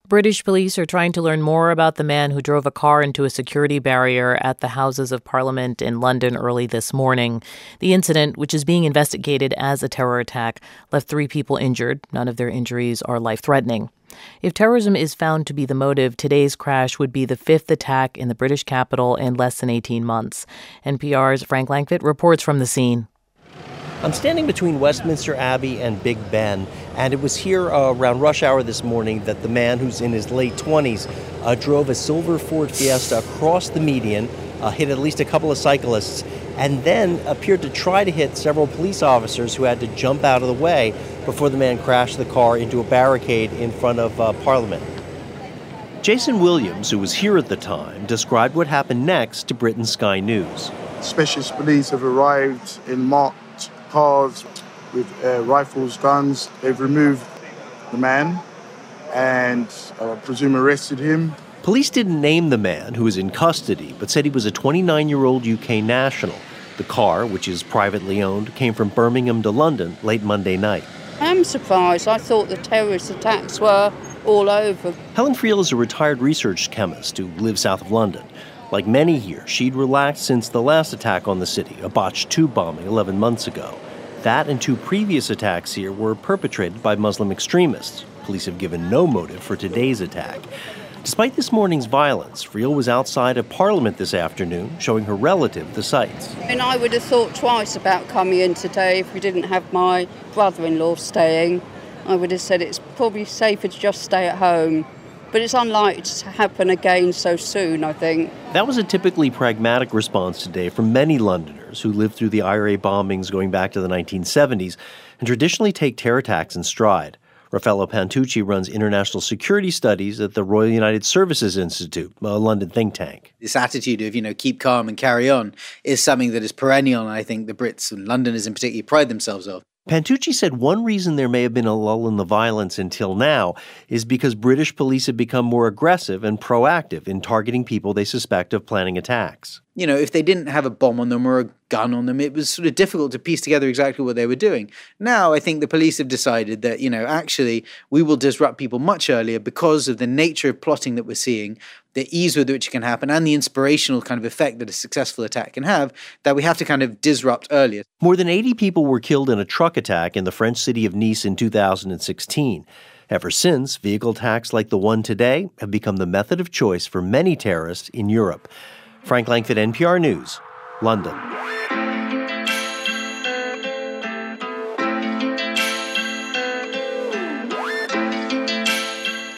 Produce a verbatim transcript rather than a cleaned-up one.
British police are trying to learn more about the man who drove a car into a security barrier at the Houses of Parliament in London early this morning. The incident, which is being investigated as a terror attack, left three people injured. None of their injuries are life-threatening. If terrorism is found to be the motive, today's crash would be the fifth attack in the British capital in less than eighteen months. N P R's Frank Langfitt reports from the scene. I'm standing between Westminster Abbey and Big Ben, and it was here uh, around rush hour this morning that the man who's in his late twenties uh, drove a silver Ford Fiesta across the median, uh, hit at least a couple of cyclists, and then appeared to try to hit several police officers who had to jump out of the way before the man crashed the car into a barricade in front of uh, Parliament. Jason Williams, who was here at the time, described what happened next to Britain Sky News. Specialist police have arrived in marked cars with uh, rifles, guns. They've removed the man and uh, I presume arrested him. Police didn't name the man who was in custody, but said he was a twenty-nine-year-old U K national. The car, which is privately owned, came from Birmingham to London late Monday night. I'm surprised. I thought the terrorist attacks were all over. Helen Friel is a retired research chemist who lives south of London. Like many here, she'd relaxed since the last attack on the city, a botched tube bombing eleven months ago. That and two previous attacks here were perpetrated by Muslim extremists. Police have given no motive for today's attack. Despite this morning's violence, Friel was outside of Parliament this afternoon, showing her relative the sights. And I would have thought twice about coming in today if we didn't have my brother-in-law staying. I would have said it's probably safer to just stay at home. But it's unlikely to happen again so soon, I think. That was a typically pragmatic response today from many Londoners who lived through the I R A bombings going back to the nineteen seventies and traditionally take terror attacks in stride. Raffaello Pantucci runs international security studies at the Royal United Services Institute, a London think tank. This attitude of, you know, keep calm and carry on is something that is perennial, and I think the Brits and Londoners in particular pride themselves of. Pantucci said one reason there may have been a lull in the violence until now is because British police have become more aggressive and proactive in targeting people they suspect of planning attacks. You know, if they didn't have a bomb on them or a gun on them, it was sort of difficult to piece together exactly what they were doing. Now, I think the police have decided that, you know, actually, we will disrupt people much earlier because of the nature of plotting that we're seeing, the ease with which it can happen, and the inspirational kind of effect that a successful attack can have, that we have to kind of disrupt earlier. More than eighty people were killed in a truck attack in the French city of Nice in two thousand sixteen. Ever since, vehicle attacks like the one today have become the method of choice for many terrorists in Europe. Frank Langfitt, N P R News, London.